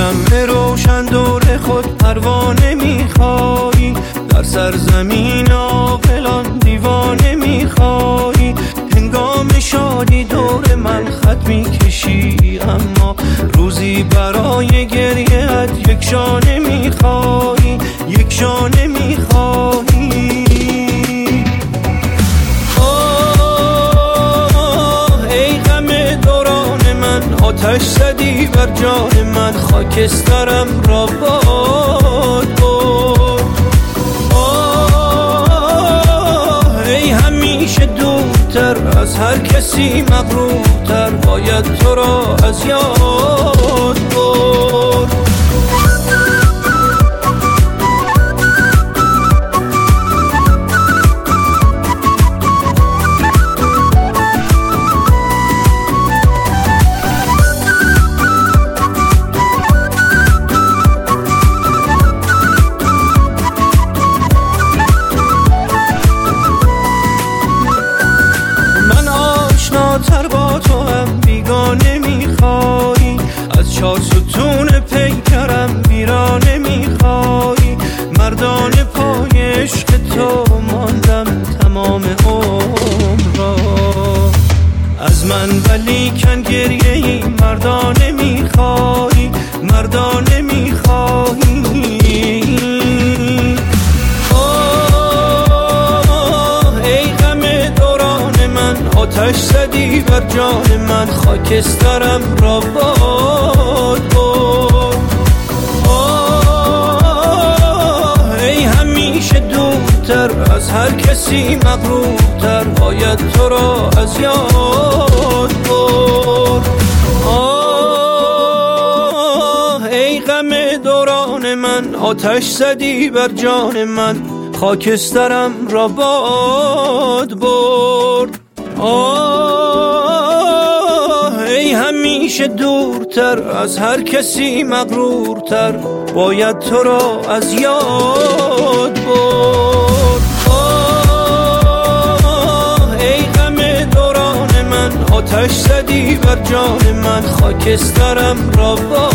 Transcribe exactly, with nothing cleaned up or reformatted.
شمع روشن دور خود پروانه میخوایی، در سرزمین عاقلان دیوانه میخوایی. هنگام شادی دور من خط میکشی، اما روزی برای گریه‌ات یک شانه میخوایی، یک شانه میخوایی. آه ای غم دوران من، آتش زدی بر جان من، خاکسترم را باد برد. آه ای همیشه دورتر از هر کسی مغرورتر، باید تو را از یاد برد. تر با تو هم بیگانه میخوایی، از چار ستون پیکرم ویرانه میخوایی. مردانه پای عشق تو ماندم تمام عمر را، از من ولیکن گریه ای مردانه میخوایی، مردانه میخوایی. آتش زدی بر جان من، خاکسترم را باد برد. آه ای همیشه دورتر از هر کسی مغرورتر، باید تو را از یاد برد. آه ای غم دوران من، آتش زدی بر جان من، خاکسترم را باد برد. آه ای همیشه دورتر از هر کسی مغرورتر، باید تو را از یاد برد. آه ای غم دوران من، آتش زدی بر جان من، خاکسترم را باد